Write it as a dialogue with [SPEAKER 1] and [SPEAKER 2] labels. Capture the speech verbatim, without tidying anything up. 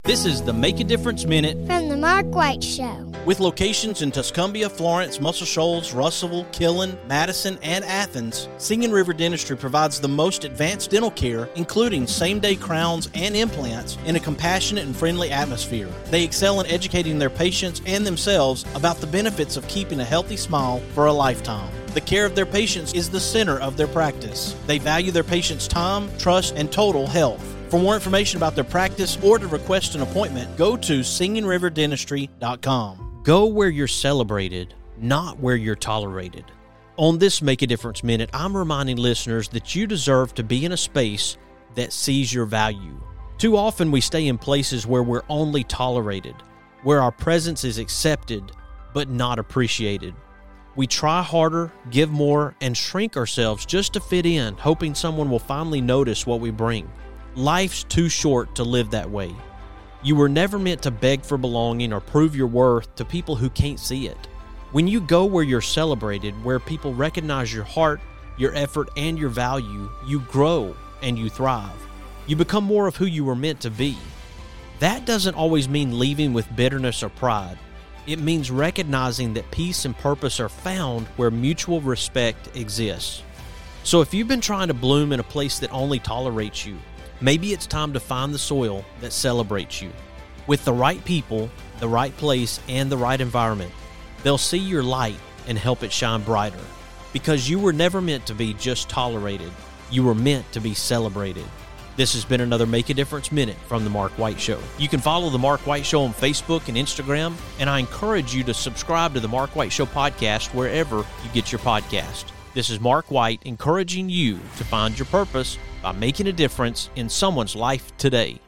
[SPEAKER 1] This is the Make a Difference Minute
[SPEAKER 2] from the Mark White Show.
[SPEAKER 1] With locations in Tuscumbia, Florence, Muscle Shoals, Russellville, Killen, Madison, and Athens, Singing River Dentistry provides the most advanced dental care, including same-day crowns and implants, in a compassionate and friendly atmosphere. They excel in educating their patients and themselves about the benefits of keeping a healthy smile for a lifetime. The care of their patients is the center of their practice. They value their patients' time, trust, and total health. For more information about their practice or to request an appointment, go to singing river dentistry dot com. Go where you're celebrated, not where you're tolerated. On this Make a Difference Minute, I'm reminding listeners that you deserve to be in a space that sees your value. Too often we stay in places where we're only tolerated, where our presence is accepted but not appreciated. We try harder, give more, and shrink ourselves just to fit in, hoping someone will finally notice what we bring. Life's too short to live that way. You were never meant to beg for belonging or prove your worth to people who can't see it. When you go where you're celebrated, where people recognize your heart, your effort, and your value, you grow and you thrive. You become more of who you were meant to be. That doesn't always mean leaving with bitterness or pride. It means recognizing that peace and purpose are found where mutual respect exists. So if you've been trying to bloom in a place that only tolerates you, maybe it's time to find the soil that celebrates you. With the right people, the right place, and the right environment, they'll see your light and help it shine brighter. Because you were never meant to be just tolerated. You were meant to be celebrated. This has been another Make a Difference Minute from The Mark White Show. You can follow The Mark White Show on Facebook and Instagram, and I encourage you to subscribe to The Mark White Show podcast wherever you get your podcast. This is Mark White encouraging you to find your purpose by making a difference in someone's life today.